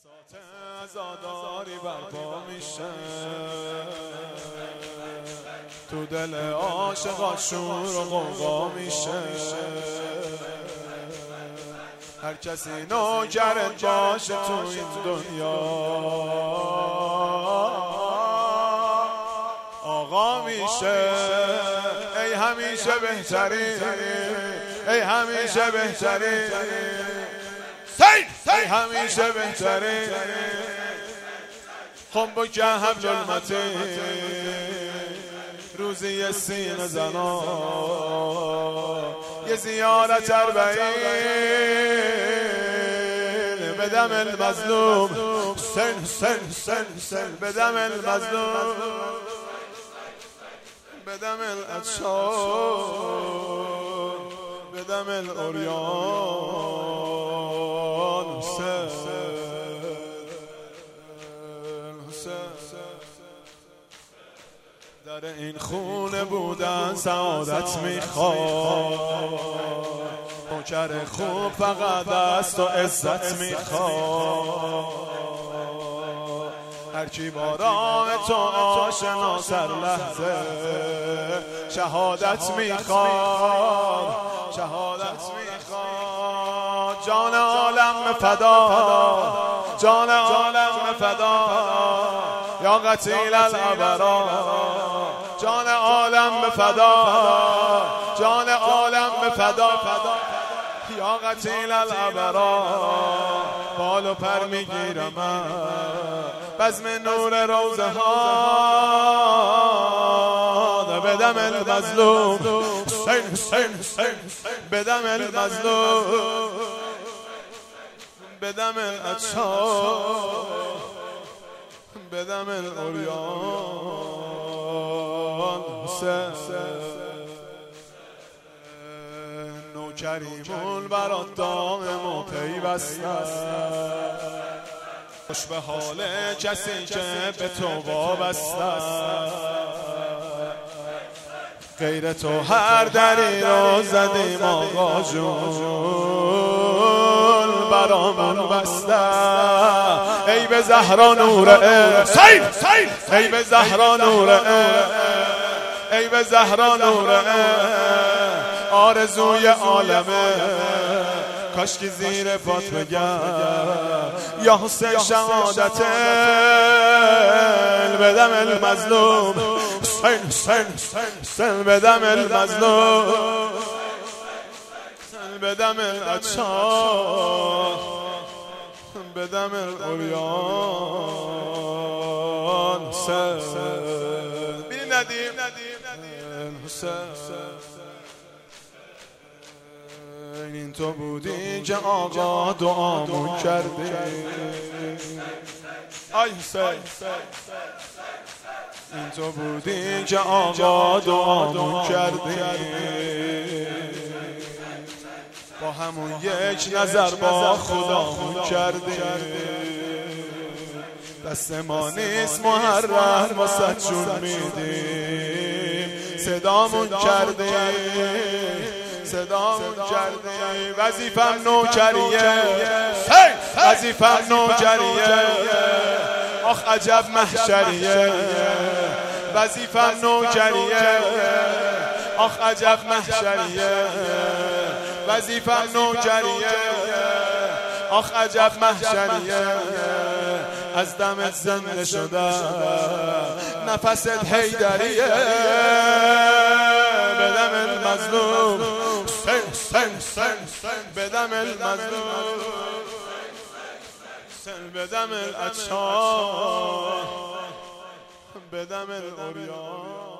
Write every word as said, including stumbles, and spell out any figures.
بساط عزاداری برپا میشه، تو دل عاشقا شور و غوغا میشه. هر کسی نوکرت باشه تو این دنیا آقا میشه. ای همیشه بهتری، ای همیشه بهتری، ای همیشه بهتری. خب که حبل المتین روزی یه سینه زنا، یه زیارت اربعین به دم المظلوم، سن سن سن سن به دم المظلوم، به دم الاطشار، به دم العریان. حسین حسین در این خونه بودن سعادت میخواد، نوکر خوب فقط دست و عزت میخواد. هرچی با راه تو آشنا سر لحظه شهادت میخواد، شهادت میخواد. جان عالم فدا، جان عالم فدا یا قتیل الابرار. جان عالم فدا، جان عالم فدا یا قتیل الابرار. بال و پر میگیرم بزم نور روزه ها، به دم المظلوم، حسین حسین حسین به دم المظلوم، به دم الاطشار، به دم العریان. حسین نوکریمون برات دائم و پیوسته، خوش به حال کسی که به تو وابسته. غیر تو هر دری رو زدیم آقا جون، برامون بسته. ای به زهرا نور عشق، ای به زهرا نور عشق، ای به زهرا نور عشق. آرزوی عالمه کاش که زیر پات بگم یا حسین شهادت به دم المظلوم، حسین حسین حسین به دم المظلوم، به دم الاطشار، به دم العریان. حسین بی ندیم حسین، این تو بودی که آقا دعامون کردی. آی حسین این تو بودی که آقا دعامون کردی. با همون یک نظر با خدامون کردی. دست ما نیست محرر واسه جون میدیم، صدامون کردی، صدامون کردی. وظیفم نوکریه، وظیفم نوکریه، آخ عجب محشریه. وظیفم نوکریه، آخ عجب محشریه. وظیفم نوکریه، آخ عجب محشریه. از دمت زنده شده نفست حیدریه، به دم المظلوم، سن سن سن به دم المظلوم، سن به دم الاطشار، به دم العریان.